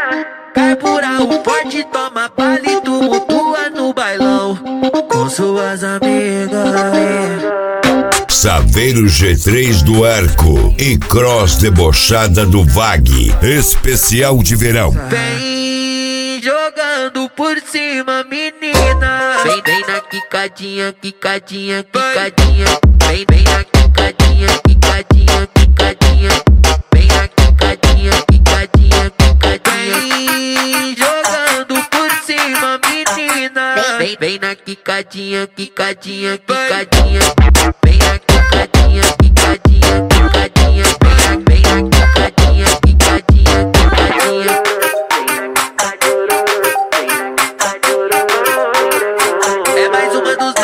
Carbura o forte, toma bala, tumultua no bailão com suas amigas. Saveiro G3 do Arco e Cross debochada do Vag, especial de verão. Vem jogando por cima, menina. Vem na quicadinha, quicadinha, quicadinha. Vem na quicadinha, quicadinha, quicadinha. Vem na quicadinha, quicadinha, quicadinha. Vem jogando por cima, menina. Vem na quicadinha, quicadinha, quicadinha. Vem na quicadinha, quicadinha, quicadinha. Vem na quicadinha, quicadinha, quicadinha. É mais uma dos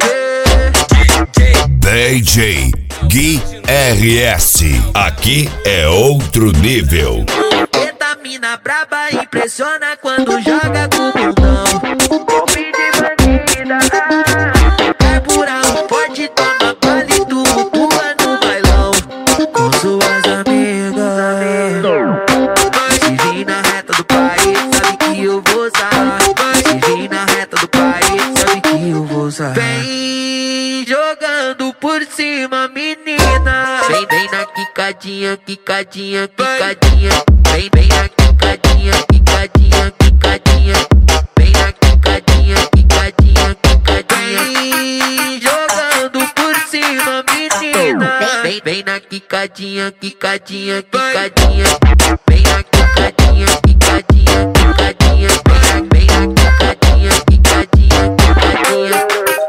DJ Gui RS, aqui é outro nível. Eita, mina braba impressiona quando joga com o bundão. Golpe de bandida. Carbura o forte, toma bala e tumultua no bailão com suas amigas. Se vir na reta do país, sabe que eu vou usar. Se vir na reta do país, sabe que eu vou usar. Vem jogando por cima, menina. Vem na quicadinha, quicadinha, quicadinha. Vem na quicadinha, quicadinha, quicadinha. Vem na quicadinha, quicadinha, quicadinha. Vem jogando por cima, menina. Vem na quicadinha, quicadinha, quicadinha. Vem na quicadinha, quicadinha, quicadinha. Vem na quicadinha, quicadinha, quicadinha.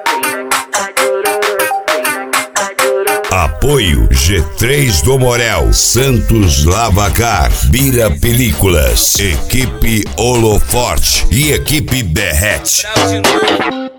Apoio G3 do Morel, Santos Lavacar, Bira Películas, Equipe Holoforte e Equipe Berrete.